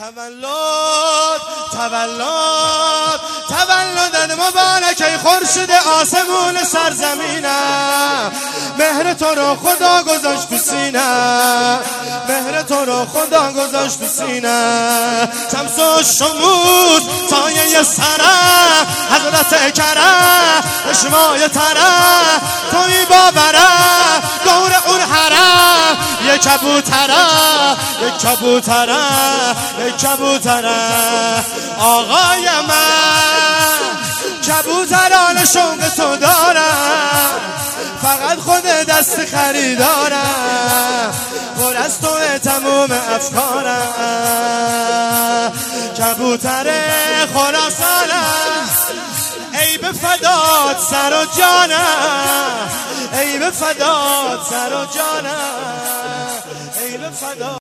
تولد مبارک ای خورشید آسمون سرزمینم. مهر تو رو خدا گذاشت تو سینم، مهر تو رو خدا گذاشت تو سینم. شمس و شموس سایه سرم، حضرت کرم چشمای ترم، توی باورم دور اون حرم. یک کبوترم یک کبوترم یک کبوترم آقای من. کبوتران شوق تو دارم، فقط خود دست خریدارم، پر از تو تموم افکارم. کبوتر خراسانم، ای به فدات سر و جانم، ای به فدات سر و جانم، ای به فدات